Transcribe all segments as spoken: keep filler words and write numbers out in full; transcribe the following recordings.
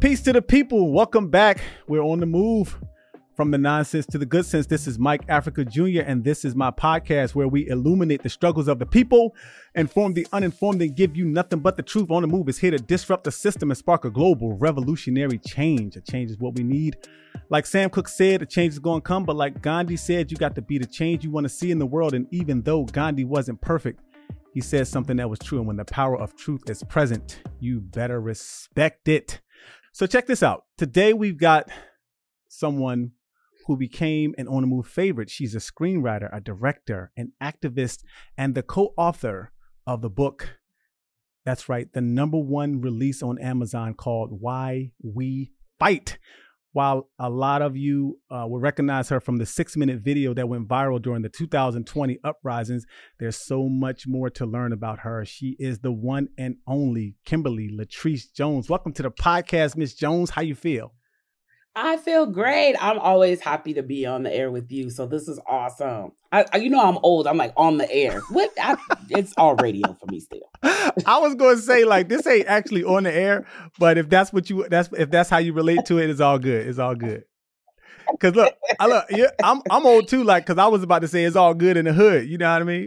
Peace to the people. Welcome back. We're on the move from the nonsense to the good sense. This is Mike Africa Junior, and this is my podcast where we illuminate the struggles of the people, inform the uninformed, and give you nothing but the truth. On the Move is here to disrupt the system and spark a global revolutionary change. A change is what we need. Like Sam Cooke said, a change is going to come, but like Gandhi said, you got to be the change you want to see in the world. And even though Gandhi wasn't perfect, he said something that was true. And when the power of truth is present, you better respect it. So check this out. Today we've got someone who became an On the Move favorite. She's a screenwriter, a director, an activist, and the co-author of the book. That's right, the number one release on Amazon called Why We Fight. While a lot of you uh, will recognize her from the six-minute video that went viral during the two thousand twenty uprisings, there's so much more to learn about her. She is the one and only Kimberly Latrice Jones. Welcome to the podcast, Miss Jones. How you feel? I feel great. I'm always happy to be on the air with you. So this is awesome. I, I you know, I'm old. I'm like on the air. What? I, it's all radio for me still. I was going to say like this ain't actually on the air, but if that's what you that's if that's how you relate to it, it's all good. It's all good. Cause look, I look, yeah, I'm I'm old too. Like, cause I was about to say it's all good in the hood. You know what I mean?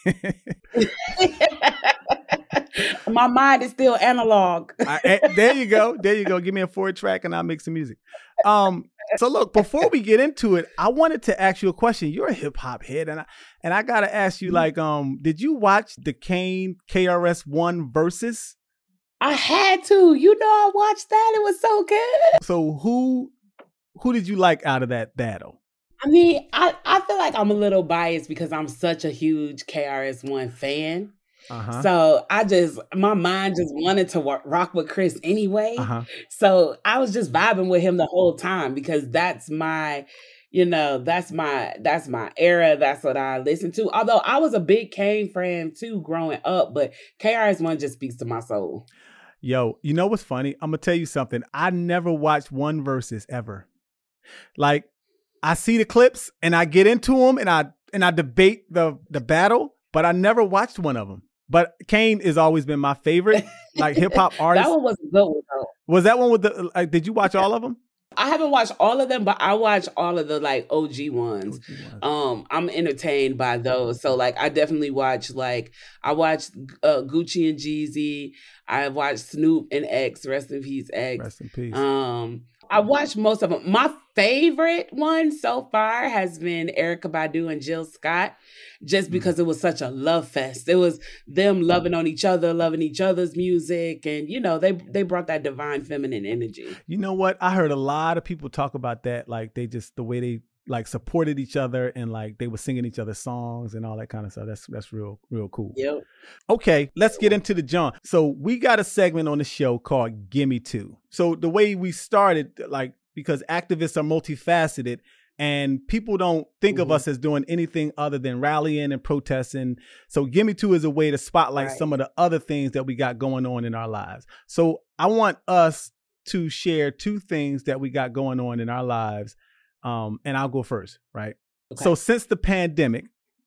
My mind is still analog. I, there you go. There you go. Give me a four track and I'll make some music. Um, so look, before we get into it, I wanted to ask you a question. You're a hip hop head, and I and I gotta ask you, like, um, did you watch the Kane K R S One Versus? I had to. You know, I watched that. It was so good. So who who did you like out of that battle? I mean, I, I feel like I'm a little biased because I'm such a huge K R S One fan. Uh-huh. So I just, my mind just wanted to wa- rock with Chris anyway. Uh-huh. So I was just vibing with him the whole time because that's my, you know, that's my, that's my era. That's what I listened to. Although I was a big Kane fan too growing up, but K R S One just speaks to my soul. Yo, you know what's funny? I'm going to tell you something. I never watched One Versus ever. Like, I see the clips and I get into them and I, and I debate the, the battle, but I never watched one of them. But Kane has always been my favorite, like hip hop artist. That one was a good one, though. Was that one with the? Like, did you watch all of them? I haven't watched all of them, but I watch all of the like O G ones. O G ones. Um, I'm entertained by those. So like, I definitely watch like I watched uh, Gucci and Jeezy. I watched Snoop and X. Rest in peace, X. Rest in peace. Um, I watched most of them. My favorite one so far has been Erykah Badu and Jill Scott, just because it was such a love fest. It was them loving on each other, loving each other's music, and you know they they brought that divine feminine energy. You know what? I heard a lot of people talk about that, like they just the way they like supported each other and like they were singing each other's songs and all that kind of stuff. That's that's real real cool. Yep. Okay, let's get into the John. So we got a segment on the show called Gimme Two. So the way we started, like because activists are multifaceted and people don't think mm-hmm. of us as doing anything other than rallying and protesting. So Gimme Two is a way to spotlight right. some of the other things that we got going on in our lives. So I want us to share two things that we got going on in our lives. Um, and I'll go first, right? Okay. So since the pandemic,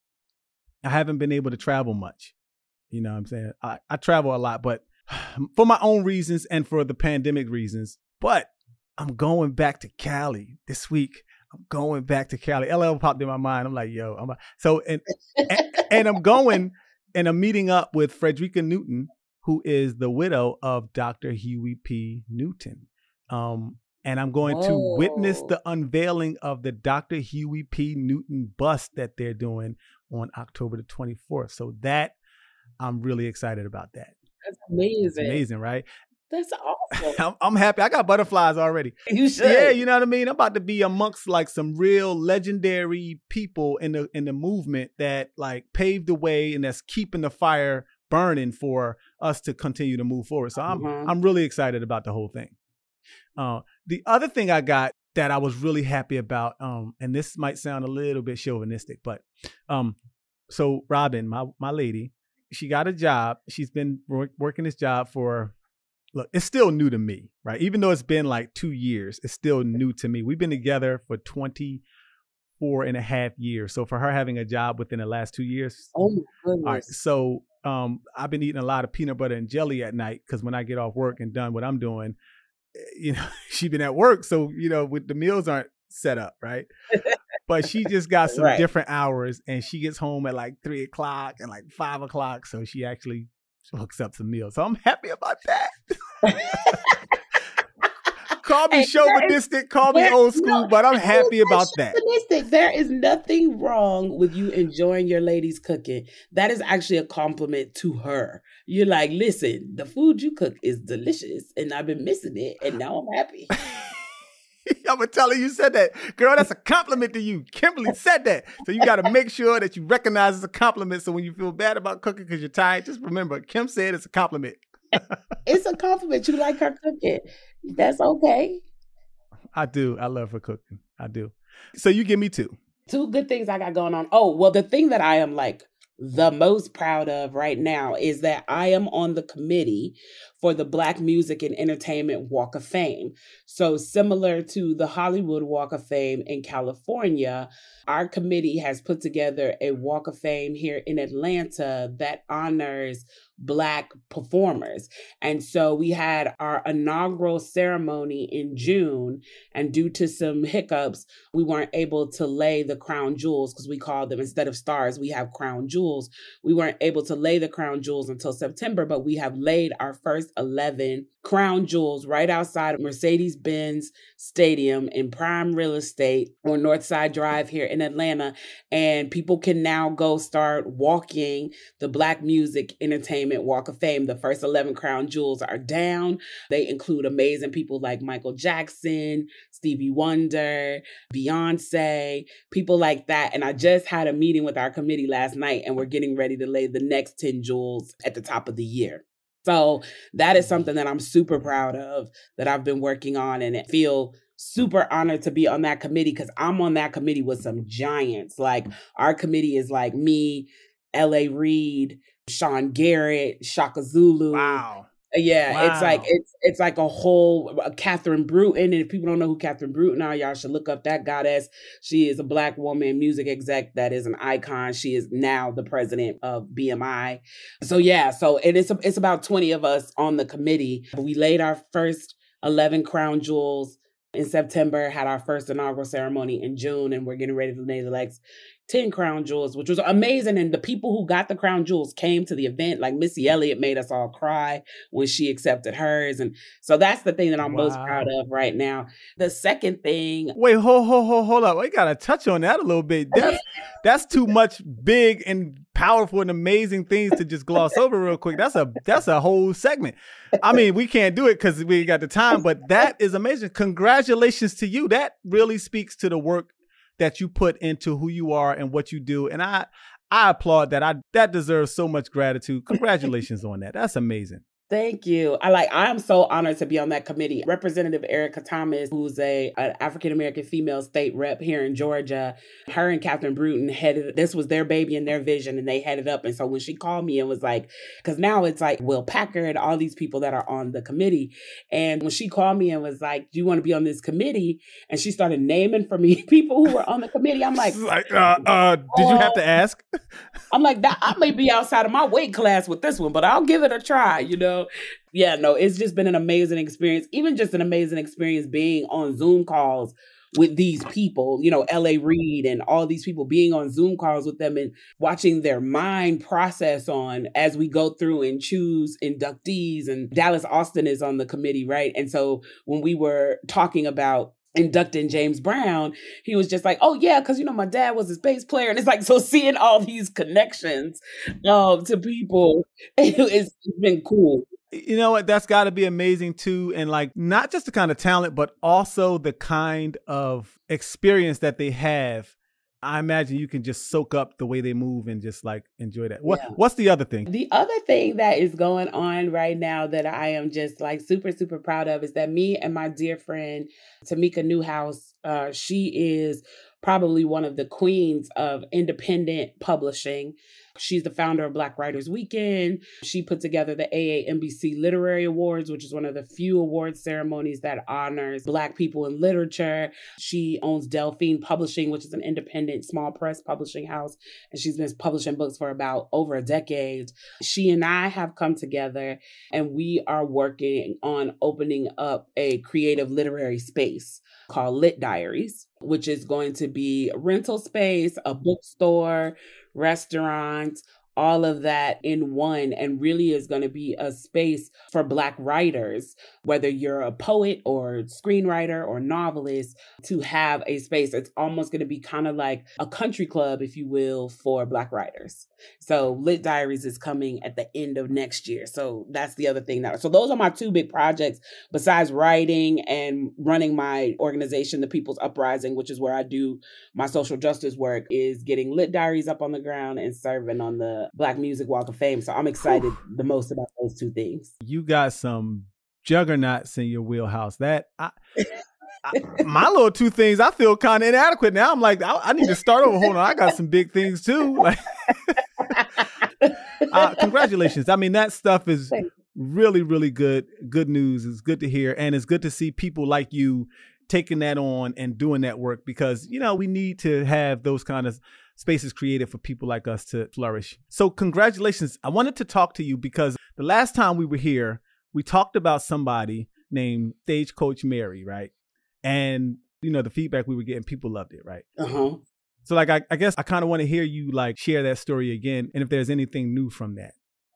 I haven't been able to travel much. You know what I'm saying? I, I travel a lot, but for my own reasons and for the pandemic reasons. But I'm going back to Cali this week. I'm going back to Cali. L L popped in my mind. I'm like, yo, I'm a, so and, and and I'm going and I'm meeting up with Frederica Newton, who is the widow of Doctor Huey P. Newton. Um, And I'm going Whoa. to witness the unveiling of the Doctor Huey P. Newton bust that they're doing on October the twenty-fourth. So that, I'm really excited about that. That's amazing. It's amazing, right? That's awesome. I'm, I'm happy. I got butterflies already. You should. Yeah, you know what I mean? I'm about to be amongst like some real legendary people in the in the movement that like paved the way and that's keeping the fire burning for us to continue to move forward. So I'm mm-hmm. I'm really excited about the whole thing. Uh, the other thing I got that I was really happy about, um, and this might sound a little bit chauvinistic, but um, so Robin, my my lady, she got a job. She's been work, working this job for, look, it's still new to me, right? Even though it's been like two years, it's still new to me. We've been together for twenty-four and a half years. So for her having a job within the last two years. Oh my goodness. All right, so um, I've been eating a lot of peanut butter and jelly at night because when I get off work and done what I'm doing, you know, she been at work. So, you know, with the meals aren't set up, right? But she just got some Right. different hours and she gets home at like three o'clock and like five o'clock. So she actually hooks up some meals. So I'm happy about that. Call me Hey, chauvinistic, call me there- old school, no, but I'm I happy ain't about that. chauvinistic. There is nothing wrong with you enjoying your lady's cooking. That is actually a compliment to her. You're like, listen, the food you cook is delicious and I've been missing it and now I'm happy. I'm gonna tell her you said that. Girl, that's a compliment to you. Kimberly said that. So you gotta make sure that you recognize it's a compliment. So when you feel bad about cooking because you're tired, just remember, Kim said it's a compliment. It's a compliment. You like her cooking. That's okay. I do. I love her cooking. I do. So you give me two. Two good things I got going on. Oh, well, the thing that I am like the most proud of right now is that I am on the committee for the Black Music and Entertainment Walk of Fame. So similar to the Hollywood Walk of Fame in California, our committee has put together a Walk of Fame here in Atlanta that honors Black performers. And so we had our inaugural ceremony in June, and due to some hiccups, we weren't able to lay the crown jewels, because we call them, instead of stars, we have crown jewels. We weren't able to lay the crown jewels until September, but we have laid our first eleven crown jewels right outside of Mercedes-Benz Stadium in prime real estate on Northside Drive here in Atlanta. And people can now go start walking the Black Music Entertainment Walk of Fame. The first eleven crown jewels are down. They include amazing people like Michael Jackson, Stevie Wonder, Beyonce, people like that. And I just had a meeting with our committee last night, and we're getting ready to lay the next ten jewels at the top of the year. So that is something that I'm super proud of, that I've been working on, and feel super honored to be on that committee, because I'm on that committee with some giants. Like, our committee is like me, L A. Reid, Sean Garrett, Shaka Zulu. Wow. Yeah, Wow. it's like it's it's like a whole uh, Catherine Bruton. And if people don't know who Catherine Bruton are, y'all should look up that goddess. She is a Black woman music exec that is an icon. She is now the president of B M I. So yeah, so it is it's about twenty of us on the committee. We laid our first eleven crown jewels in September, had our first inaugural ceremony in June, and we're getting ready to lay the next ten crown jewels, which was amazing. And the people who got the crown jewels came to the event. Like Missy Elliott made us all cry when she accepted hers. And so that's the thing that I'm wow. most proud of right now. The second thing. Wait, hold, hold, hold, hold up. We got to touch on that a little bit. That's, that's too much big and powerful and amazing things to just gloss over real quick. That's a, that's a whole segment. I mean, we can't do it because we got the time, but that is amazing. Congratulations to you. That really speaks to the work that you put into who you are and what you do. And I, I applaud that. I, that deserves so much gratitude. Congratulations on that. That's amazing. Thank you. I like, I'm so honored to be on that committee. Representative Erica Thomas, who's a an African-American female state rep here in Georgia, her and Catherine Bruton headed, this was their baby and their vision, and they headed up. And so when she called me and was like, because now it's like Will Packard, all these people that are on the committee. And when she called me and was like, do you want to be on this committee? And she started naming for me people who were on the committee. I'm like, like uh, uh, did you have to ask? I'm like, that I may be outside of my weight class with this one, but I'll give it a try, you know? Yeah, no, it's just been an amazing experience. Even just an amazing experience being on Zoom calls with these people, you know, L A. Reid and all these people, being on Zoom calls with them and watching their mind process on as we go through and choose inductees. And Dallas Austin is on the committee, right? And so when we were talking about inducting James Brown, he was just like, oh yeah, because you know my dad was his bass player. And it's like, so seeing all these connections um, to people, it's, it's been cool. You know what? That's got to be amazing too. And like, not just the kind of talent, but also the kind of experience that they have. I imagine you can just soak up the way they move and just like enjoy that. What, yeah. What's the other thing? The other thing that is going on right now that I am just like super, super proud of is that me and my dear friend, Tamika Newhouse, uh, she is probably one of the queens of independent publishing. She's the founder of Black Writers Weekend. She put together the A A M B C Literary Awards, which is one of the few award ceremonies that honors Black people in literature. She owns Delphine Publishing, which is an independent small press publishing house, and she's been publishing books for about over a decade. She and I have come together, and we are working on opening up a creative literary space called Lit Diaries, which is going to be a rental space, a bookstore, restaurants, all of that in one, and really is going to be a space for Black writers, whether you're a poet or screenwriter or novelist, to have a space. It's almost going to be kind of like a country club, if you will, for Black writers. So Lit Diaries is coming at the end of next year. So that's the other thing now. So those are my two big projects besides writing and running my organization, the People's Uprising, which is where I do my social justice work, is getting Lit Diaries up on the ground and serving on the Black Music Walk of Fame. So I'm excited the most about those two things. You got some juggernauts in your wheelhouse. That I, I, my little two things, I feel kind of inadequate now. I'm like, I, I need to start over. Hold on, I got some big things too. Like, uh, congratulations. I mean, that stuff is really, really good. Good news. It's good to hear, and it's good to see people like you taking that on and doing that work, because you know we need to have those kind of spaces created for people like us to flourish. So congratulations. I wanted to talk to you because the last time we were here, we talked about somebody named Stagecoach Mary, right? And, you know, the feedback we were getting, people loved it, right? Uh-huh. So like, I, I guess I kind of want to hear you like share that story again, and if there's anything new from that.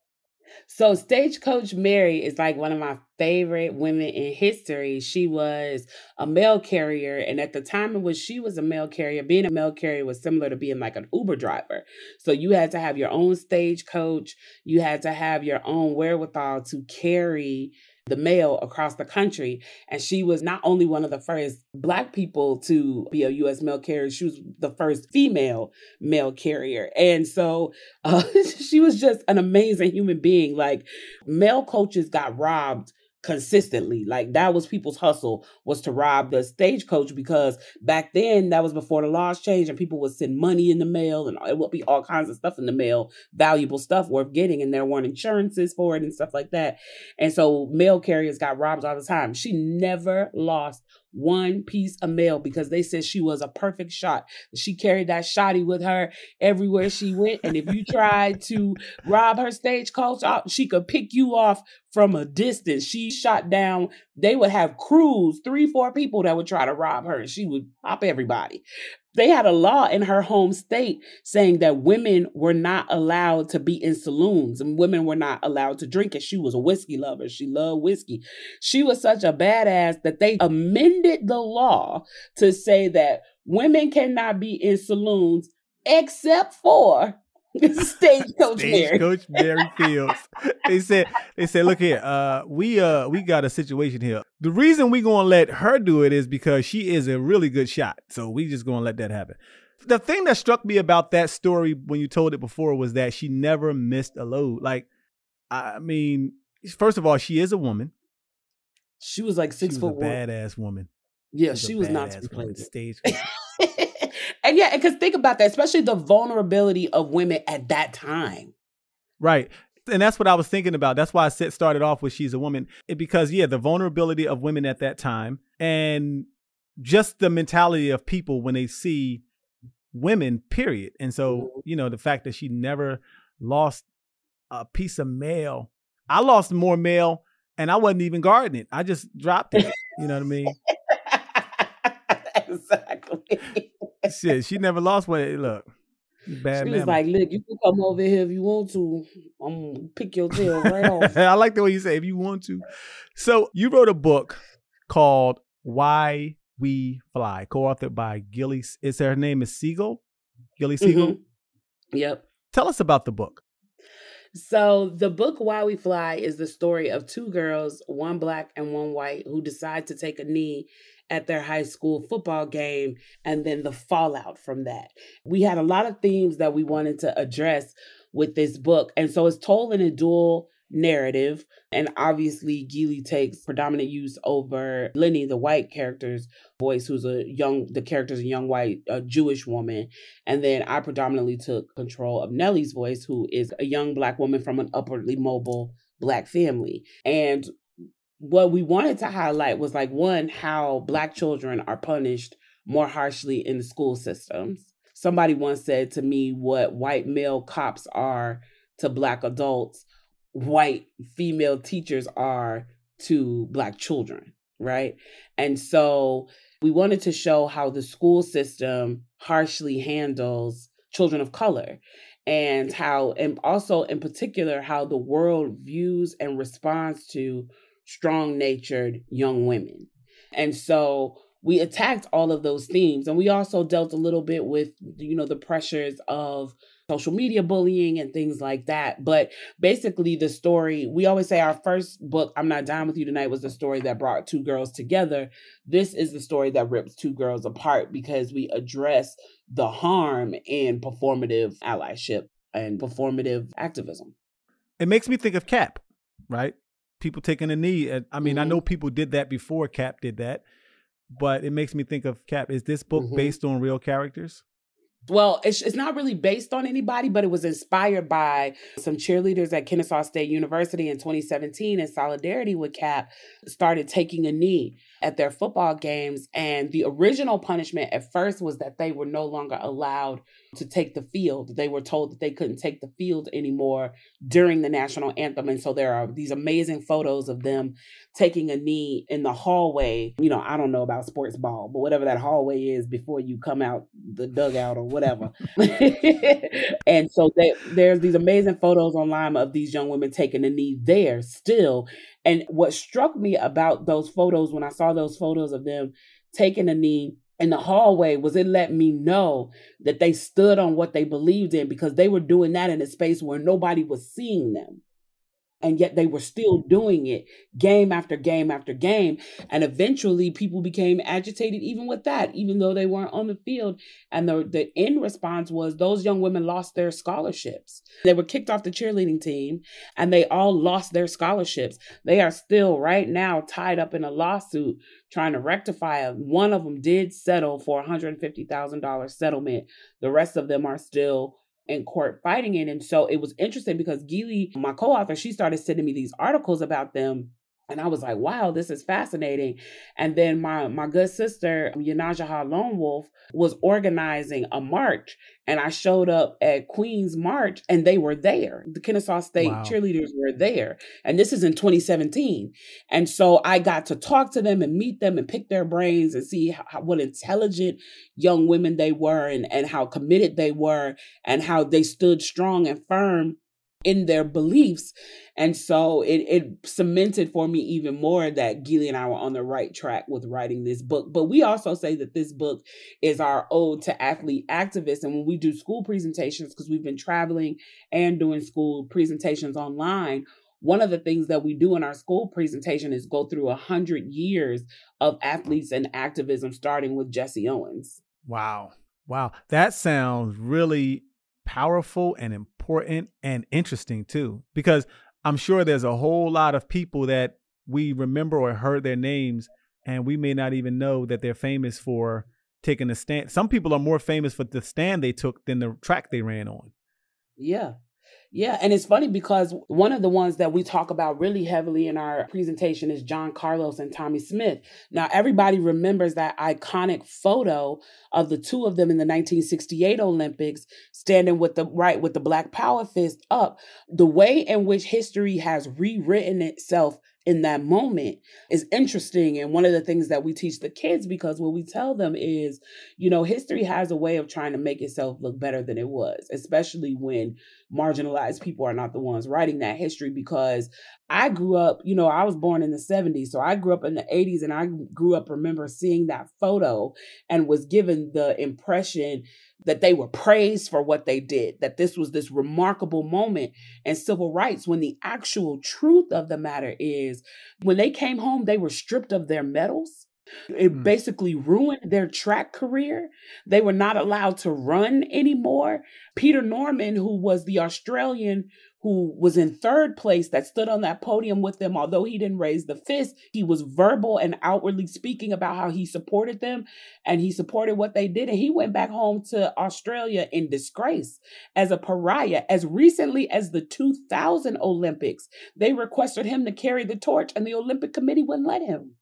So Stagecoach Mary is like one of my favorite women in history. She was a mail carrier. And at the time in which she was a mail carrier, being a mail carrier was similar to being like an Uber driver. So you had to have your own stagecoach. You had to have your own wherewithal to carry the mail across the country. And she was not only one of the first Black people to be a U S mail carrier, she was the first female mail carrier. And so uh, she was just an amazing human being. Like, mail coaches got robbed consistently. Like, that was people's hustle, was to rob the stagecoach, because back then that was before the laws changed and people would send money in the mail and it would be all kinds of stuff in the mail, valuable stuff worth getting, and there weren't insurances for it and stuff like that. And so mail carriers got robbed all the time. She never lost one piece of mail because they said she was a perfect shot. She carried that shotty with her everywhere she went. And if you tried to rob her stagecoach, she could pick you off from a distance. She shot down. They would have crews, three, four people that would try to rob her. She would pop everybody. They had a law in her home state saying that women were not allowed to be in saloons and women were not allowed to drink. And she was a whiskey lover. She loved whiskey. She was such a badass that they amended the law to say that women cannot be in saloons except for Stagecoach Mary. Stagecoach Mary Fields. They said, they said, look here, uh, we uh we got a situation here. The reason we gonna let her do it is because she is a really good shot. So we just gonna let that happen. The thing that struck me about that story when you told it before was that she never missed a load. Like, I mean, first of all, she is a woman. She was like six she foot was a one. badass woman. Yeah, she, she was not to be played. Stage. And yeah, because think about that, especially the vulnerability of women at that time. Right. And that's what I was thinking about. That's why I said started off with she's a woman. It, because, yeah, the vulnerability of women at that time and just the mentality of people when they see women, period. And so, you know, the fact that she never lost a piece of mail. I lost more mail and I wasn't even guarding it. I just dropped it. You know what I mean? Exactly. Shit, she never lost one. Look, bad. She was like, "Look, you can come over here if you want to. I'm gonna pick your tail right off." I like the way you say if you want to. So you wrote a book called "Why We Fly," co-authored by Gilly. Is her name is Siegel? Gilly Siegel. Mm-hmm. Yep. Tell us about the book. So the book Why We Fly is the story of two girls, one Black and one white, who decide to take a knee at their high school football game and then the fallout from that. We had a lot of themes that we wanted to address with this book. And so it's told in a dual narrative. And obviously, Geely takes predominant use over Lenny, the white character's voice, who's a young, the character's a young white uh, Jewish woman. And then I predominantly took control of Nellie's voice, who is a young Black woman from an upwardly mobile Black family. And what we wanted to highlight was like, one, how Black children are punished more harshly in the school systems. Somebody once said to me what white male cops are to Black adults, white female teachers are to Black children, right? And so we wanted to show how the school system harshly handles children of color, and how, and also in particular, how the world views and responds to strong-natured young women. And so we attacked all of those themes. And we also dealt a little bit with, you know, the pressures of social media bullying and things like that. But basically the story, we always say our first book, I'm Not Down With You Tonight, was the story that brought two girls together. This is the story that rips two girls apart, because we address the harm in performative allyship and performative activism. It makes me think of Cap, right? People taking a knee. I mean, mm-hmm. I know people did that before Cap did that, but it makes me think of Cap. Is this book mm-hmm. based on real characters? Well, it's, it's not really based on anybody, but it was inspired by some cheerleaders at Kennesaw State University in twenty seventeen in solidarity with Cap, started taking a knee at their football games. And the original punishment at first was that they were no longer allowed to take the field. They were told that they couldn't take the field anymore during the national anthem. And so there are these amazing photos of them taking a knee in the hallway. You know, I don't know about sports ball, but whatever that hallway is before you come out the dugout or whatever. And so they, there's these amazing photos online of these young women taking a knee there still. And what struck me about those photos, when I saw those photos of them taking a knee in the hallway, was it let me know that they stood on what they believed in, because they were doing that in a space where nobody was seeing them. And yet they were still doing it game after game after game. And eventually people became agitated even with that, even though they weren't on the field. And the, the end response was those young women lost their scholarships. They were kicked off the cheerleading team and they all lost their scholarships. They are still right now tied up in a lawsuit trying to rectify it. One of them did settle for a one hundred fifty thousand dollars settlement. The rest of them are still in court fighting it. And so it was interesting because Geely, my co-author, she started sending me these articles about them. And I was like, wow, this is fascinating. And then my, my good sister, Yanajaha Lone Wolf, was organizing a march. And I showed up at Queen's March and they were there. The Kennesaw State wow. cheerleaders were there. And this is in twenty seventeen. And so I got to talk to them and meet them and pick their brains and see how, what intelligent young women they were, and, and how committed they were, and how they stood strong and firm in their beliefs. And so it, it cemented for me even more that Geely and I were on the right track with writing this book. But we also say that this book is our ode to athlete activists. And when we do school presentations, because we've been traveling and doing school presentations online, one of the things that we do in our school presentation is go through a hundred years of athletes and activism, starting with Jesse Owens. Wow. Wow. That sounds really powerful and important and interesting too, because I'm sure there's a whole lot of people that we remember or heard their names, and we may not even know that they're famous for taking a stand. Some people are more famous for the stand they took than the track they ran on. Yeah. Yeah. And it's funny because one of the ones that we talk about really heavily in our presentation is John Carlos and Tommie Smith. Now, everybody remembers that iconic photo of the two of them in the nineteen sixty-eight Olympics, standing with the right with the Black Power fist up. The way in which history has rewritten itself in that moment is interesting. And one of the things that we teach the kids, because what we tell them is, you know, history has a way of trying to make itself look better than it was, especially when marginalized people are not the ones writing that history. Because I grew up, you know, I was born in the seventies. So I grew up in the eighties, and I grew up, remember seeing that photo and was given the impression that they were praised for what they did, that this was this remarkable moment in civil rights, when the actual truth of the matter is, when they came home, they were stripped of their medals. It mm. basically ruined their track career. They were not allowed to run anymore. Peter Norman, who was the Australian who was in third place that stood on that podium with them, although he didn't raise the fist, he was verbal and outwardly speaking about how he supported them and he supported what they did. And he went back home to Australia in disgrace as a pariah. As recently as the two thousand Olympics, they requested him to carry the torch and the Olympic Committee wouldn't let him.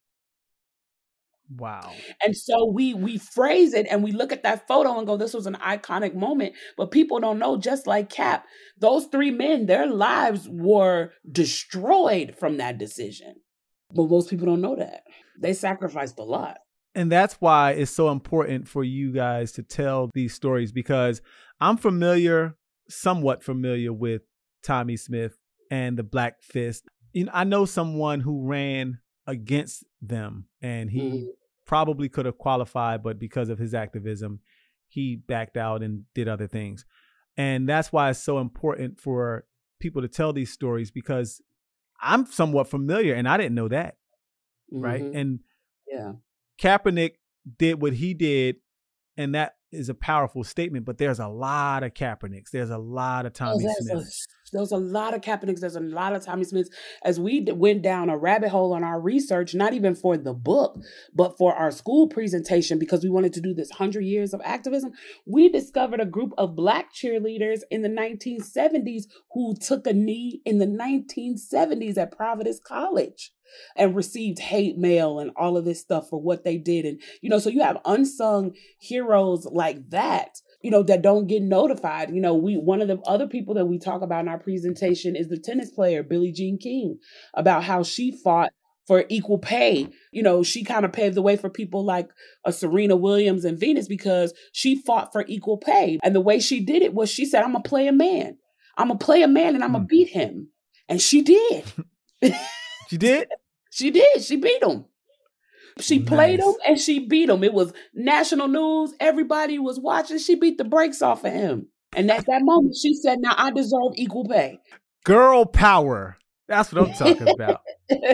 Wow. And so we we phrase it and we look at that photo and go, this was an iconic moment. But people don't know, just like Cap, those three men, their lives were destroyed from that decision. But most people don't know that. They sacrificed a lot. And that's why it's so important for you guys to tell these stories, because I'm familiar, somewhat familiar with Tommie Smith and the Black Fist. You know, I know someone who ran against them and he mm. probably could have qualified, but because of his activism, he backed out and did other things. And that's why it's so important for people to tell these stories, because I'm somewhat familiar and I didn't know that. Mm-hmm. Right. And yeah, Kaepernick did what he did, and that is a powerful statement, but there's a lot of Kaepernicks. There's a lot of Tommie oh, Smiths. A, there's a lot of Kaepernicks. There's a lot of Tommie Smiths. As we d- went down a rabbit hole on our research, not even for the book, but for our school presentation, because we wanted to do this one hundred years of activism, we discovered a group of Black cheerleaders in the nineteen seventies who took a knee in the nineteen seventies at Providence College and received hate mail and all of this stuff for what they did. And, you know, so you have unsung heroes like that, you know, that don't get notified. You know, we, one of the other people that we talk about in our presentation is the tennis player, Billie Jean King, about how she fought for equal pay. You know, she kind of paved the way for people like a Serena Williams and Venus because she fought for equal pay. And the way she did it was she said, I'm going to play a man. I'm going to play a man and I'm going to beat him. And she did. She did? She did. She beat him. She nice. played him and she beat him. It was national news. Everybody was watching. She beat the brakes off of him. And at that moment, she said, now I deserve equal pay. Girl power. That's what I'm talking about.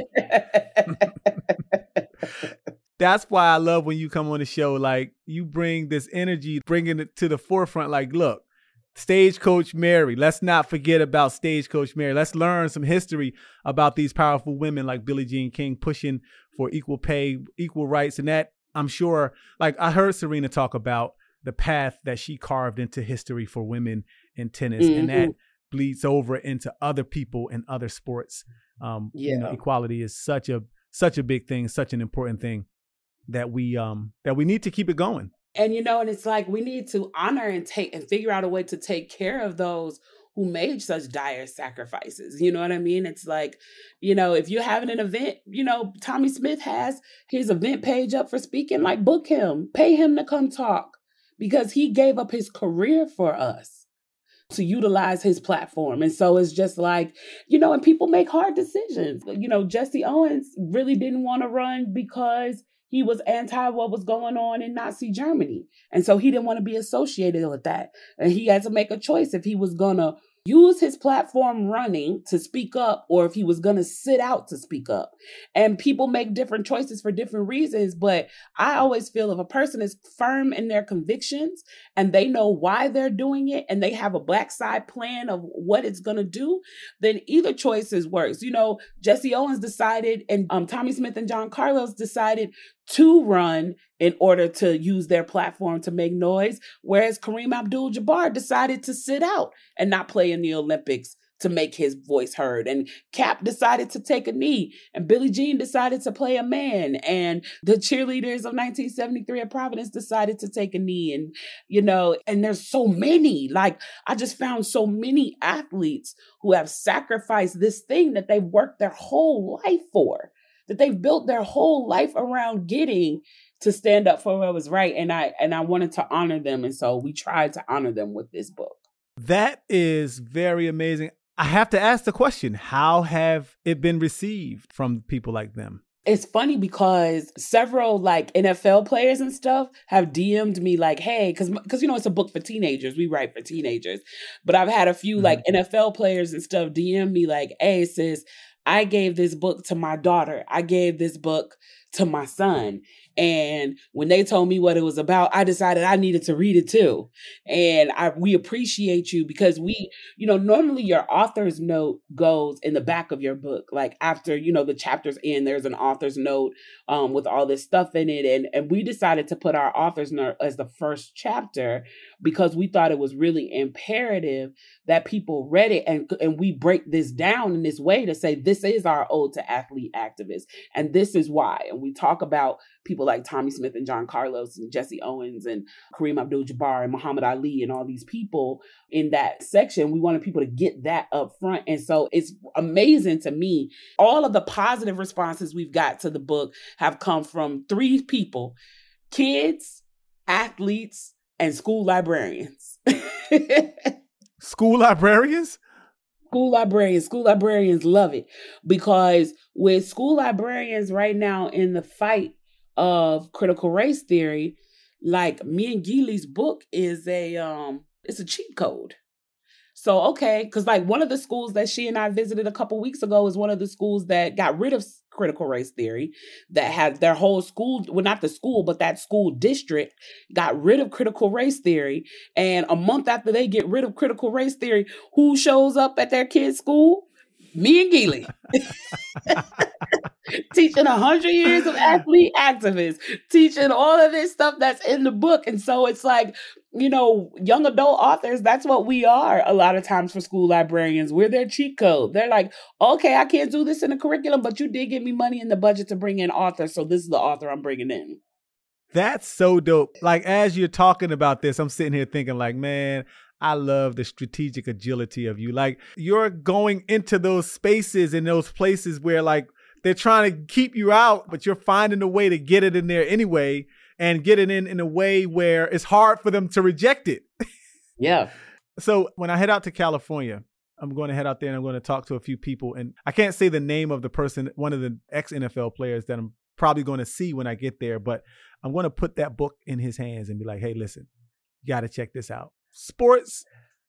That's why I love when you come on the show. Like, you bring this energy, bringing it to the forefront. Like, look, Stagecoach Mary. Let's not forget about Stagecoach Mary. Let's learn some history about these powerful women like Billie Jean King pushing for equal pay, equal rights. And that, I'm sure, like I heard Serena talk about the path that she carved into history for women in tennis. Mm-hmm. And that bleeds over into other people in other sports. Um, yeah. You know, equality is such a, such a big thing, such an important thing that we, um, that we need to keep it going. And, you know, and it's like we need to honor and take and figure out a way to take care of those who made such dire sacrifices. You know what I mean? It's like, you know, if you're having an event, you know, Tommie Smith has his event page up for speaking, like book him, pay him to come talk, because he gave up his career for us to utilize his platform. And so it's just like, you know, and people make hard decisions. You know, Jesse Owens really didn't want to run because he was anti what was going on in Nazi Germany. And so he didn't want to be associated with that. And he had to make a choice if he was going to use his platform running to speak up or if he was going to sit out to speak up. And people make different choices for different reasons. But I always feel if a person is firm in their convictions and they know why they're doing it and they have a black side plan of what it's going to do, then either choice works. You know, Jesse Owens decided and um, Tommie Smith and John Carlos decided to run in order to use their platform to make noise, whereas Kareem Abdul-Jabbar decided to sit out and not play in the Olympics to make his voice heard. And Cap decided to take a knee, and Billie Jean decided to play a man, and the cheerleaders of nineteen seventy-three at Providence decided to take a knee. And, you know, and there's so many, like, I just found so many athletes who have sacrificed this thing that they've worked their whole life for, that they've built their whole life around getting to stand up for what was right. And I and I wanted to honor them. And so we tried to honor them with this book. That is very amazing. I have to ask the question, how have it been received from people like them? It's funny because several like N F L players and stuff have D M'd me like, hey, because, because you know, it's a book for teenagers. We write for teenagers. But I've had a few mm-hmm. like N F L players and stuff D M me like, hey, sis, I gave this book to my daughter. I gave this book to my son. And when they told me what it was about, I decided I needed to read it too. And I we appreciate you because we, you know, normally your author's note goes in the back of your book. Like after, you know, the chapters end, there's an author's note um, with all this stuff in it. And, and we decided to put our author's note as the first chapter because we thought it was really imperative that people read it. And, and we break this down in this way to say, this is our ode to athlete activists. And this is why. And we talk about people like Tommy Smith and John Carlos and Jesse Owens and Kareem Abdul-Jabbar and Muhammad Ali and all these people in that section. We wanted people to get that up front. And so it's amazing to me. All of the positive responses we've got to the book have come from three people: kids, athletes, and school librarians. School librarians? School librarians, school librarians love it because with school librarians right now in the fight of critical race theory, like me and Geely's book is a, um, it's a cheat code. So, okay, because like one of the schools that she and I visited a couple weeks ago is one of the schools that got rid of critical race theory, that had their whole school, well, not the school, but that school district got rid of critical race theory. And a month after they get rid of critical race theory, who shows up at their kid's school? Me and Geely. Teaching a hundred years of athlete activists, teaching all of this stuff that's in the book. And so it's like, you know, young adult authors, that's what we are a lot of times for school librarians. We're their cheat code. They're like, okay, I can't do this in the curriculum, but you did give me money in the budget to bring in authors. So this is the author I'm bringing in. That's so dope. Like, as you're talking about this, I'm sitting here thinking like, man, I love the strategic agility of you. Like, you're going into those spaces and those places where like they're trying to keep you out, but you're finding a way to get it in there anyway and get it in in a way where it's hard for them to reject it. Yeah. So when I head out to California, I'm going to head out there and I'm going to talk to a few people. And I can't say the name of the person, one of the ex-N F L players that I'm probably going to see when I get there, but I'm going to put that book in his hands and be like, hey, listen, you got to check this out. Sports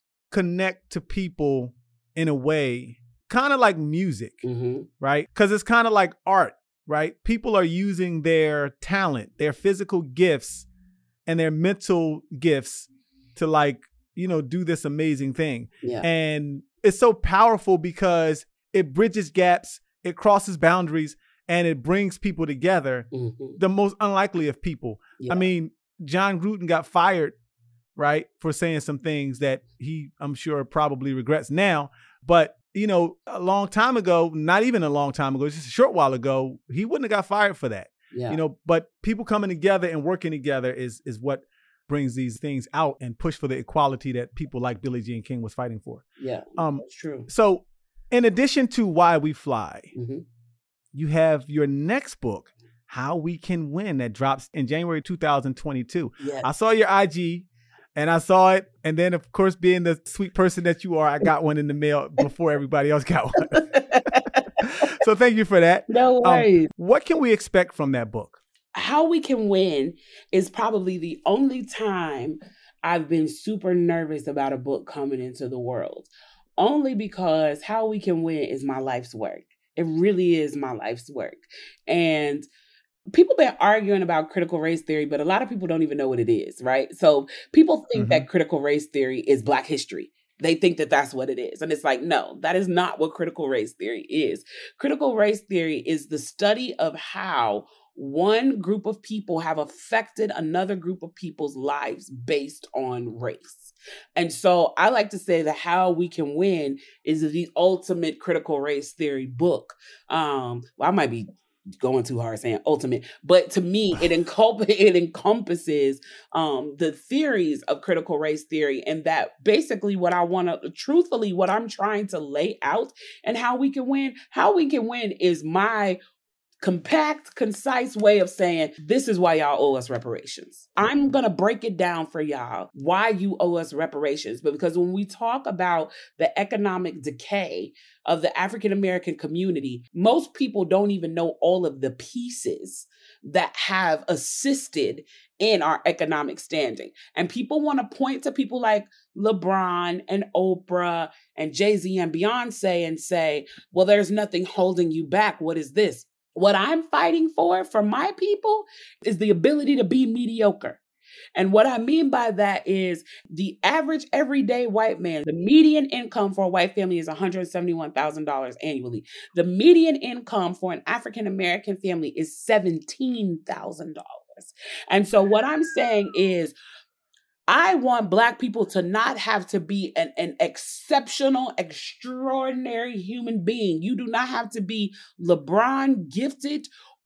connect to people in a way kind of like music, mm-hmm. right? Because it's kind of like art, right? People are using their talent, their physical gifts and their mental gifts to like, you know, do this amazing thing. Yeah. And it's so powerful because it bridges gaps, it crosses boundaries, and it brings people together, mm-hmm. the most unlikely of people. Yeah. I mean, John Gruden got fired, right, for saying some things that he, I'm sure, probably regrets now. But, you know, a long time ago, not even a long time ago, just a short while ago, he wouldn't have got fired for that. Yeah. You know, but people coming together and working together is is what brings these things out and push for the equality that people like Billie Jean King was fighting for. Yeah, um, that's true. So in addition to Why We Fly, mm-hmm. you have your next book, How We Can Win, that drops in January two thousand twenty-two. Yes. I saw your I G and I saw it. And then, of course, being the sweet person that you are, I got one in the mail before everybody else got one. So thank you for that. No worries. Um, what can we expect from that book? How We Can Win is probably the only time I've been super nervous about a book coming into the world. Only because How We Can Win is my life's work. It really is my life's work. And people been arguing about critical race theory, but a lot of people don't even know what it is, right? So people think mm-hmm. that critical race theory is Black history. They think that that's what it is. And it's like, no, that is not what critical race theory is. Critical race theory is the study of how one group of people have affected another group of people's lives based on race. And so I like to say that How We Can Win is the ultimate critical race theory book. Um, well, I might be going too hard saying ultimate, but to me, it, encom- it encompasses um, the theories of critical race theory, and that basically what I want to, truthfully, what I'm trying to lay out and How We Can Win, How We Can Win is my compact, concise way of saying, this is why y'all owe us reparations. I'm going to break it down for y'all why you owe us reparations. But because when we talk about the economic decay of the African-American community, most people don't even know all of the pieces that have assisted in our economic standing. And people want to point to people like LeBron and Oprah and Jay-Z and Beyonce and say, well, there's nothing holding you back. What is this? What I'm fighting for, for my people, is the ability to be mediocre. And what I mean by that is the average everyday white man, the median income for a white family is one hundred seventy-one thousand dollars annually. The median income for an African-American family is seventeen thousand dollars. And so what I'm saying is, I want Black people to not have to be an, an exceptional, extraordinary human being. You do not have to be LeBron gifted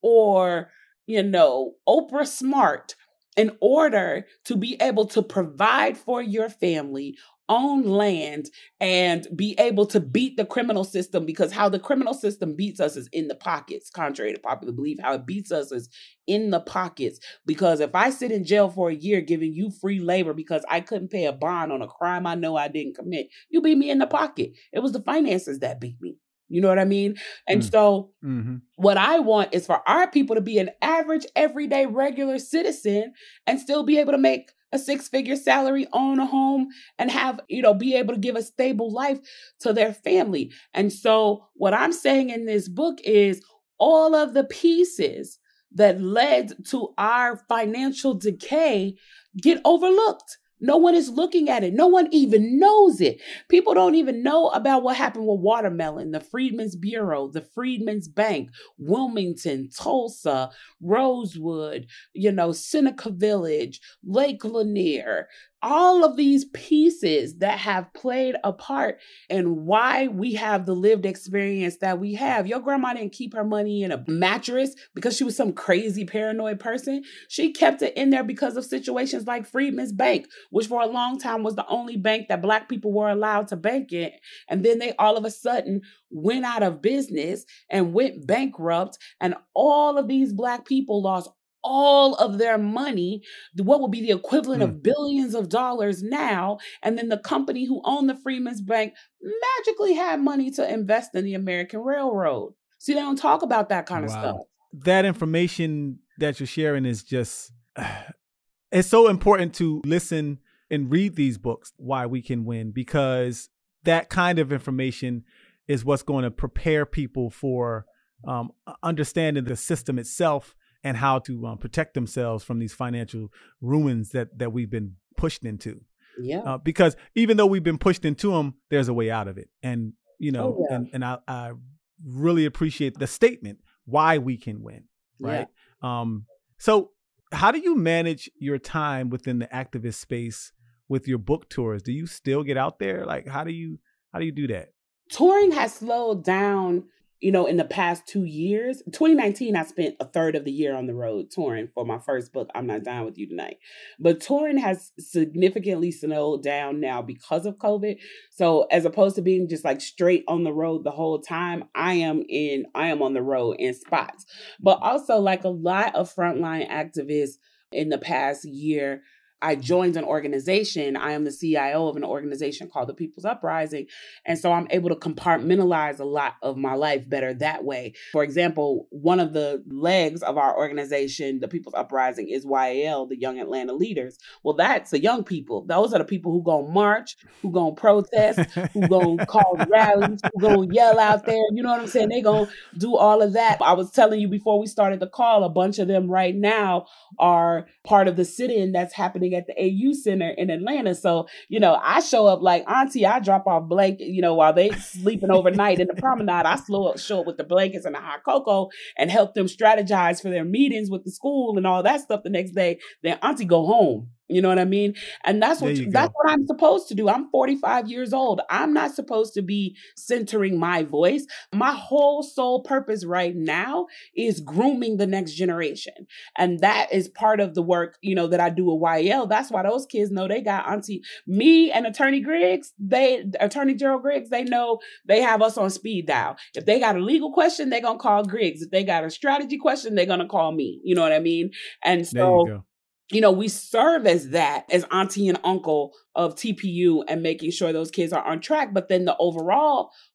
or, you know, Oprah smart in order to be able to provide for your family, own land, and be able to beat the criminal system, because how the criminal system beats us is in the pockets, contrary to popular belief. How it beats us is in the pockets. Because if I sit in jail for a year giving you free labor because I couldn't pay a bond on a crime I know I didn't commit, you beat me in the pocket. It was the finances that beat me. You know what I mean? And mm. so mm-hmm. what I want is for our people to be an average, everyday, regular citizen and still be able to make a six-figure salary, own a home, and have, you know, be able to give a stable life to their family. And so what I'm saying in this book is all of the pieces that led to our financial decay get overlooked. No one is looking at it. No one even knows it. People don't even know about what happened with watermelon, the Freedmen's Bureau, the Freedmen's Bank, Wilmington, Tulsa, Rosewood, you know, Seneca Village, Lake Lanier. All of these pieces that have played a part in why we have the lived experience that we have. Your grandma didn't keep her money in a mattress because she was some crazy paranoid person. She kept it in there because of situations like Freedmen's Bank, which for a long time was the only bank that Black people were allowed to bank in. And then they all of a sudden went out of business and went bankrupt. And all of these Black people lost all of their money, what would be the equivalent mm. of billions of dollars now. And then the company who owned the Freedmen's Bank magically had money to invest in the American Railroad. See, they don't talk about that kind wow. of stuff. That information that you're sharing is just, it's so important to listen and read these books, Why We Can Win, because that kind of information is what's going to prepare people for um, understanding the system itself and how to um, protect themselves from these financial ruins that that we've been pushed into. Yeah. Uh, because even though we've been pushed into them, there's a way out of it. And, you know, oh, yeah. and, and I, I really appreciate the statement, why we can win, right? Yeah. Um, so how do you manage your time within the activist space with your book tours? Do you still get out there? Like, how do you, how do you do that? Touring has slowed down, you know, in the past two years. twenty nineteen, I spent a third of the year on the road touring for my first book, I'm Not Dying With You Tonight. But touring has significantly slowed down now because of COVID. So as opposed to being just like straight on the road the whole time, I am in, I am on the road in spots. But also, like a lot of frontline activists in the past year, I joined an organization. I am the C I O of an organization called the People's Uprising. And so I'm able to compartmentalize a lot of my life better that way. For example, one of the legs of our organization, the People's Uprising, is Y A L, the Young Atlanta Leaders. Well, that's the young people. Those are the people who go march, who go protest, who go call rallies, who go yell out there. You know what I'm saying? They go do all of that. I was telling you before we started the call, a bunch of them right now are part of the sit-in that's happening at the A U Center in Atlanta. So, you know, I show up like auntie, I drop off blanket, you know, while they sleeping overnight in the promenade, I slow up, show up with the blankets and the hot cocoa and help them strategize for their meetings with the school and all that stuff the next day. Then auntie go home. You know what I mean? And that's what you, that's what I'm supposed to do. I'm forty-five years old. I'm not supposed to be centering my voice. My whole sole purpose right now is grooming the next generation. And that is part of the work, you know, that I do with Y A L. That's why those kids know they got auntie, me and Attorney Griggs, they, Attorney Gerald Griggs, they know they have us on speed dial. If they got a legal question, they're going to call Griggs. If they got a strategy question, they're going to call me. You know what I mean? And so, you know, we serve as that, as auntie and uncle of T P U and making sure those kids are on track. But then the overall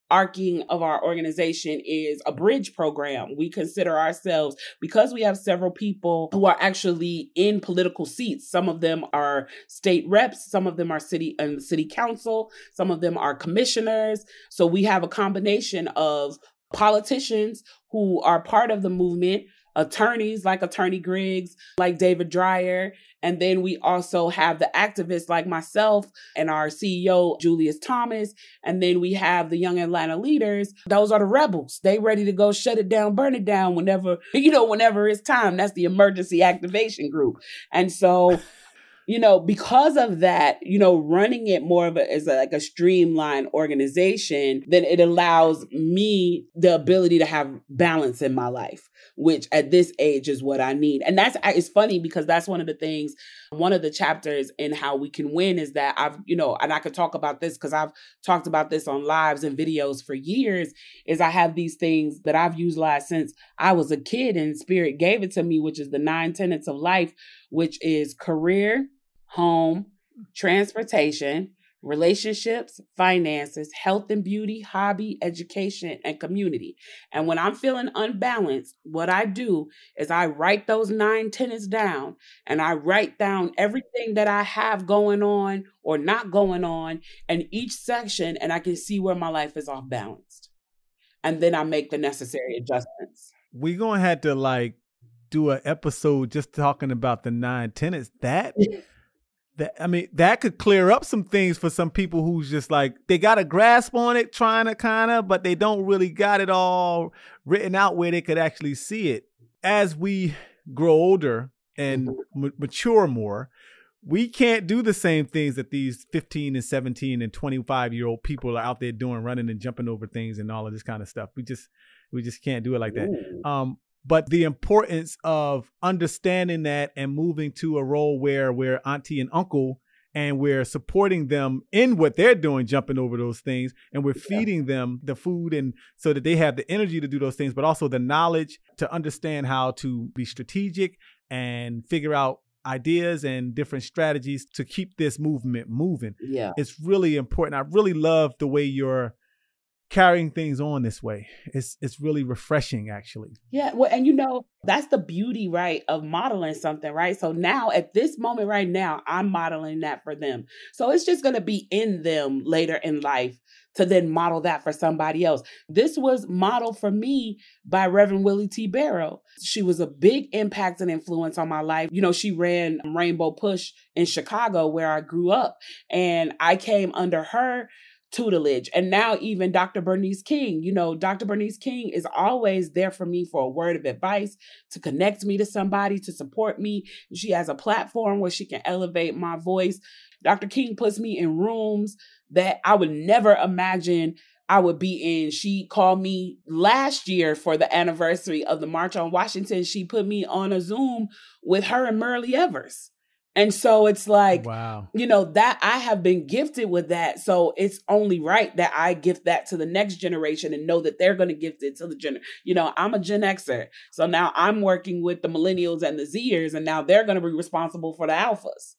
arcing of our organization is a bridge program. We consider ourselves, because we have several people who are actually in political seats. Some of them are state reps, some of them are city and city council, some of them are commissioners. So we have a combination of politicians who are part of the movement, attorneys like Attorney Griggs, like David Dreyer. And then we also have the activists like myself and our C E O, Julius Thomas. And then we have the Young Atlanta Leaders. Those are the rebels. They ready to go shut it down, burn it down whenever, you know, whenever it's time. That's the emergency activation group. And so, you know, because of that, you know, running it more of a, as a, like a streamlined organization, then it allows me the ability to have balance in my life, which at this age is what I need. And that's, it's funny because that's one of the things, one of the chapters in How We Can Win is that I've, you know, and I could talk about this because I've talked about this on lives and videos for years, is I have these things that I've utilized since I was a kid and Spirit gave it to me, which is the nine tenets of life, which is career, home, transportation, relationships, finances, health and beauty, hobby, education, and community. And when I'm feeling unbalanced, what I do is I write those nine tenets down and I write down everything that I have going on or not going on in each section, and I can see where my life is off balanced. And then I make the necessary adjustments. We're going to have to like do an episode just talking about the nine tenets. That That, I mean, that could clear up some things for some people who's just like, they got a grasp on it, trying to kind of, but they don't really got it all written out where they could actually see it. As we grow older and m- mature more, we can't do the same things that these fifteen and seventeen and twenty-five year old people are out there doing, running and jumping over things and all of this kind of stuff. We just, we just can't do it like that. Um, But the importance of understanding that and moving to a role where we're auntie and uncle and we're supporting them in what they're doing, jumping over those things, and we're feeding them the food and so that they have the energy to do those things, but also the knowledge to understand how to be strategic and figure out ideas and different strategies to keep this movement moving. Yeah. It's really important. I really love the way you're carrying things on this way. It's it's really refreshing, actually. Yeah. Well, and you know, that's the beauty, right, of modeling something, right? So now at this moment right now, I'm modeling that for them. So it's just going to be in them later in life to then model that for somebody else. This was modeled for me by Reverend Willie T. Barrow. She was a big impact and influence on my life. You know, she ran Rainbow Push in Chicago where I grew up, and I came under her tutelage. And now even Doctor Bernice King, you know, Doctor Bernice King is always there for me for a word of advice, to connect me to somebody, to support me. She has a platform where she can elevate my voice. Doctor King puts me in rooms that I would never imagine I would be in. She called me last year for the anniversary of the March on Washington. She put me on a Zoom with her and Myrlie Evers. And so it's like, wow, you know, that I have been gifted with that. So it's only right that I gift that to the next generation and know that they're going to gift it to the gen. You know, I'm a Gen Xer. So now I'm working with the millennials and the Zers, and now they're going to be responsible for the alphas.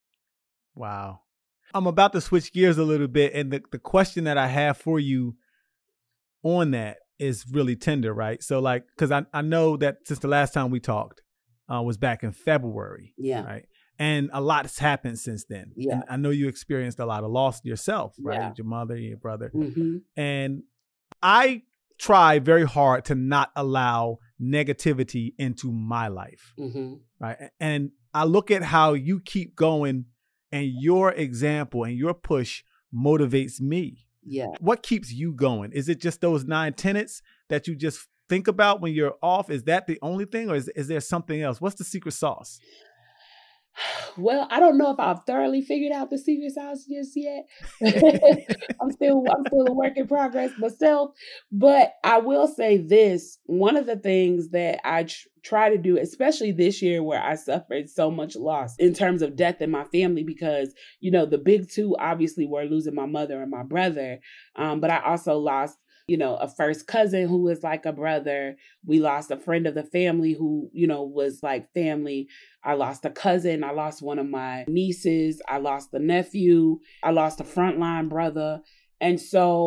Wow. I'm about to switch gears a little bit. And the, the question that I have for you on that is really tender, right? So like, because I, I know that since the last time we talked uh, was back in February. Yeah. Right. And a lot has happened since then. Yeah. And I know you experienced a lot of loss yourself, right? Yeah. With your mother and your brother. Mm-hmm. And I try very hard to not allow negativity into my life, mm-hmm. right? And I look at how you keep going, and your example and your push motivates me. Yeah. What keeps you going? Is it just those nine tenets that you just think about when you're off? Is that the only thing, or is, is there something else? What's the secret sauce? Well, I don't know if I've thoroughly figured out the secret sauce just yet. I'm still I'm still a work in progress myself. But I will say this, one of the things that I tr- try to do, especially this year where I suffered so much loss in terms of death in my family, because, you know, the big two obviously were losing my mother and my brother. Um, but I also lost, you know, a first cousin who was like a brother. We lost a friend of the family who, you know, was like family. I lost a cousin. I lost one of my nieces. I lost a nephew. I lost a frontline brother. And so,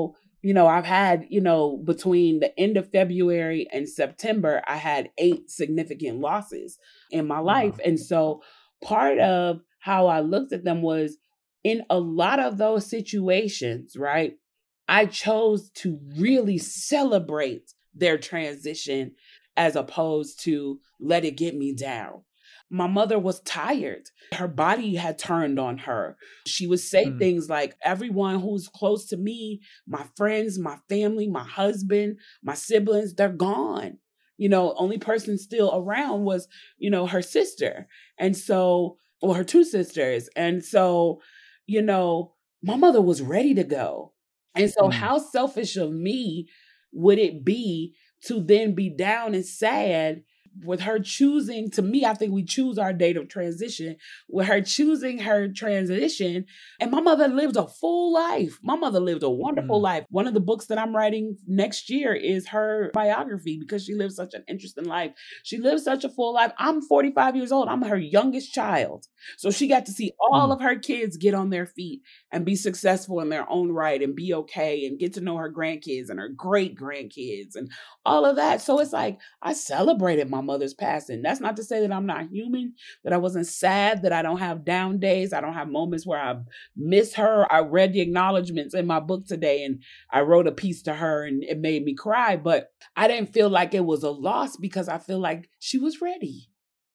you know, I've had, you know, between the end of February and September, I had eight significant losses in my life. And so part of how I looked at them was in a lot of those situations, right? I chose to really celebrate their transition as opposed to let it get me down. My mother was tired. Her body had turned on her. She would say mm. things like, everyone who's close to me, my friends, my family, my husband, my siblings, they're gone. You know, only person still around was, you know, her sister. And so, or her two sisters. And so, you know, my mother was ready to go. And so mm. how selfish of me would it be to then be down and sad with her choosing, to me, I think we choose our date of transition, with her choosing her transition. And my mother lived a full life. My mother lived a wonderful mm. life. One of the books that I'm writing next year is her biography because she lived such an interesting life. She lived such a full life. I'm forty-five years old. I'm her youngest child. So she got to see all mm. of her kids get on their feet and be successful in their own right and be okay and get to know her grandkids and her great grandkids and all of that. So it's like, I celebrated my mother's passing. That's not to say that I'm not human, that I wasn't sad, that I don't have down days. I don't have moments where I miss her. I read the acknowledgments in my book today and I wrote a piece to her and it made me cry, but I didn't feel like it was a loss because I feel like she was ready.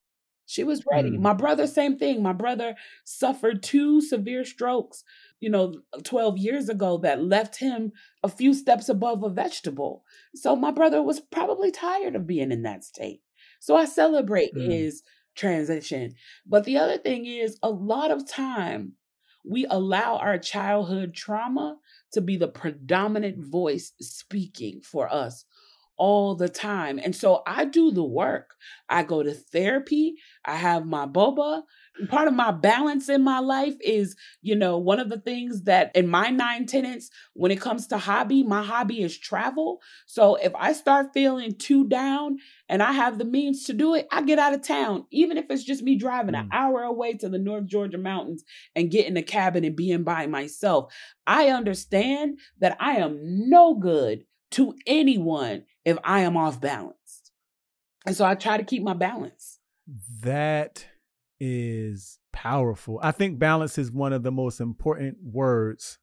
She was ready. Mm. My brother, same thing. My brother suffered two severe strokes, you know, twelve years ago that left him a few steps above a vegetable. So my brother was probably tired of being in that state. So I celebrate mm. his transition. But the other thing is, a lot of time we allow our childhood trauma to be the predominant voice speaking for us all the time. And so I do the work. I go to therapy. I have my boba. Part of my balance in my life is, you know, one of the things that in my nine tenets, when it comes to hobby, my hobby is travel. So if I start feeling too down and I have the means to do it, I get out of town, even if it's just me driving mm. an hour away to the North Georgia mountains and getting a cabin and being by myself. I understand that I am no good to anyone if I am off balance. And so I try to keep my balance. That is powerful. I think balance is one of the most important words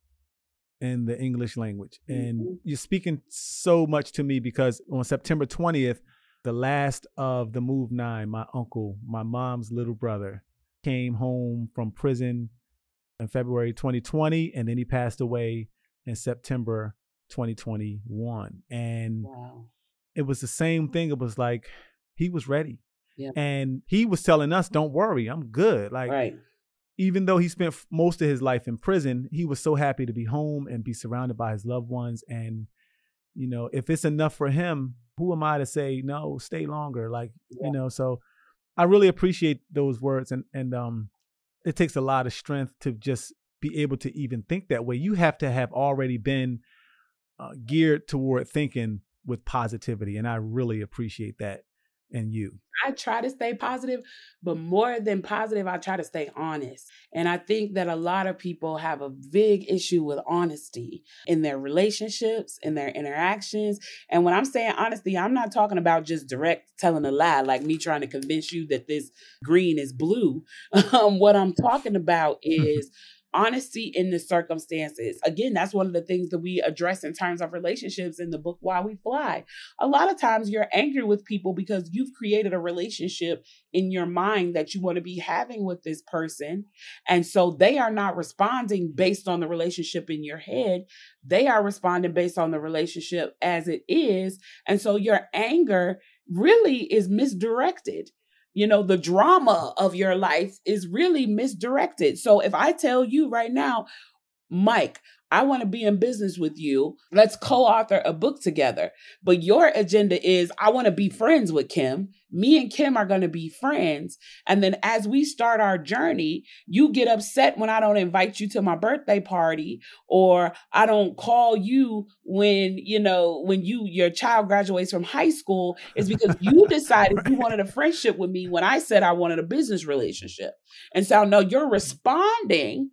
in the English language. And mm-hmm. you're speaking so much to me because on September twentieth, the last of the Move Nine, my uncle, my mom's little brother, came home from prison in February twenty twenty, and then he passed away in September twenty twenty-one. And wow. it was the same thing. It was like, he was ready. Yeah. And he was telling us, don't worry, I'm good. Like, right. even though he spent most of his life in prison, he was so happy to be home and be surrounded by his loved ones. And, you know, if it's enough for him, who am I to say, no, stay longer? Like, yeah. you know, so I really appreciate those words. And, and um, it takes a lot of strength to just be able to even think that way. You have to have already been uh, geared toward thinking with positivity. And I really appreciate that in you. I try to stay positive, but more than positive, I try to stay honest. And I think that a lot of people have a big issue with honesty in their relationships, in their interactions. And when I'm saying honesty, I'm not talking about just direct telling a lie, like me trying to convince you that this green is blue. Um, what I'm talking about is honesty in the circumstances. Again, that's one of the things that we address in terms of relationships in the book, Why We Fly. A lot of times you're angry with people because you've created a relationship in your mind that you want to be having with this person. And so they are not responding based on the relationship in your head. They are responding based on the relationship as it is. And so your anger really is misdirected. You know, the drama of your life is really misdirected. So if I tell you right now, Mike, I want to be in business with you, let's co-author a book together. But your agenda is, I want to be friends with Kim. Me and Kim are going to be friends. And then as we start our journey, you get upset when I don't invite you to my birthday party, or I don't call you when, you know, when you, your child graduates from high school. It's because you decided you wanted a friendship with me when I said I wanted a business relationship. And so no, you're responding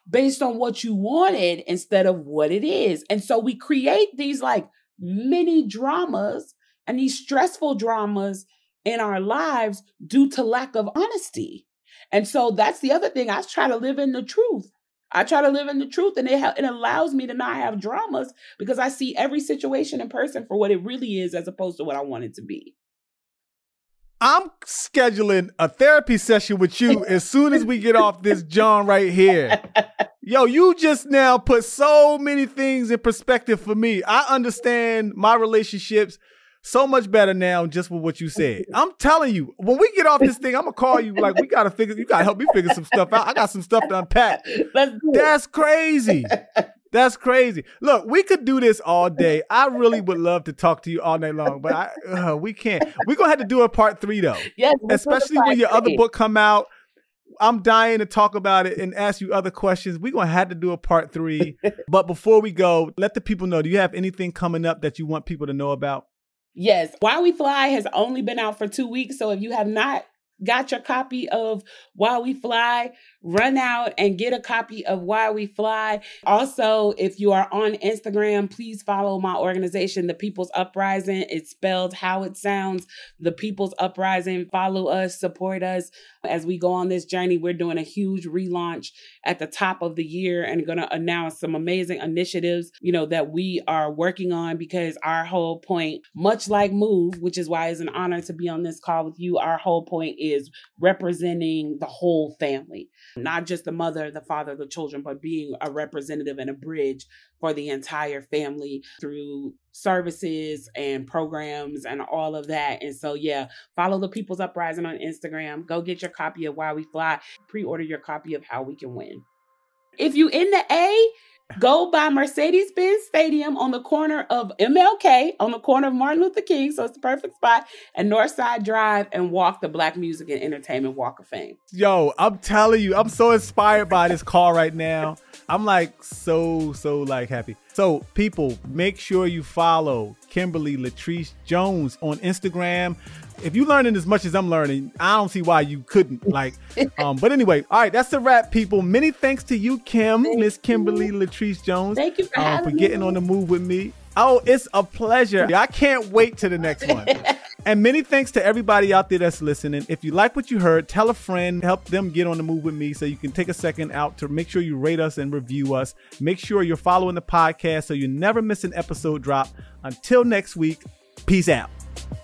based on what you wanted instead of what it is. And so we create these like mini dramas and these stressful dramas in our lives due to lack of honesty. And so that's the other thing. I try to live in the truth. I try to live in the truth, and it, ha- it allows me to not have dramas because I see every situation in person for what it really is as opposed to what I want it to be. I'm scheduling a therapy session with you as soon as we get off this John right here. Yo, you just now put so many things in perspective for me. I understand my relationships so much better now just with what you said. I'm telling you, when we get off this thing, I'm going to call you like, we got to figure, you got to help me figure some stuff out. I got some stuff to unpack. Let's do it. That's crazy. That's crazy. Look, we could do this all day. I really would love to talk to you all night long, but I, uh, we can't. We're going to have to do a part three though. Yes, especially when your other book come out. I'm dying to talk about it and ask you other questions. We're going to have to do a part three. But before we go, let the people know, do you have anything coming up that you want people to know about? Yes. While We Fly has only been out for two weeks. So if you have not got your copy of While We Fly, run out and get a copy of While We Fly. Also, if you are on Instagram, please follow my organization, The People's Uprising. It's spelled how it sounds, The People's Uprising. Follow us, support us. As we go on this journey, we're doing a huge relaunch at the top of the year and going to announce some amazing initiatives, you know, that we are working on, because our whole point, much like Move, which is why it's an honor to be on this call with you, our whole point is representing the whole family. Not just the mother, the father, the children, but being a representative and a bridge for the entire family through services and programs and all of that. And so, yeah, follow The People's Uprising on Instagram. Go get your copy of While We Fly. Pre-order your copy of How We Can Win. If you in the A, go by Mercedes-Benz Stadium on the corner of M L K, on the corner of Martin Luther King, so it's the perfect spot, and Northside Drive, and walk the Black Music and Entertainment Walk of Fame. Yo, I'm telling you, I'm so inspired by this call right now. I'm like so, so like happy. So people, make sure you follow Kimberly Latrice Jones on Instagram. If you're learning as much as I'm learning, I don't see why you couldn't. Like, um, but anyway, all right, that's the wrap, people. Many thanks to you, Kim, Miss Kimberly Latrice Jones. Thank you for, um, having for getting me. on the move with me. Oh, it's a pleasure. I can't wait to the next one. And many thanks to everybody out there that's listening. If you like what you heard, tell a friend, help them get on the move with me, so you can take a second out to make sure you rate us and review us. Make sure you're following the podcast so you never miss an episode drop. Until next week, peace out.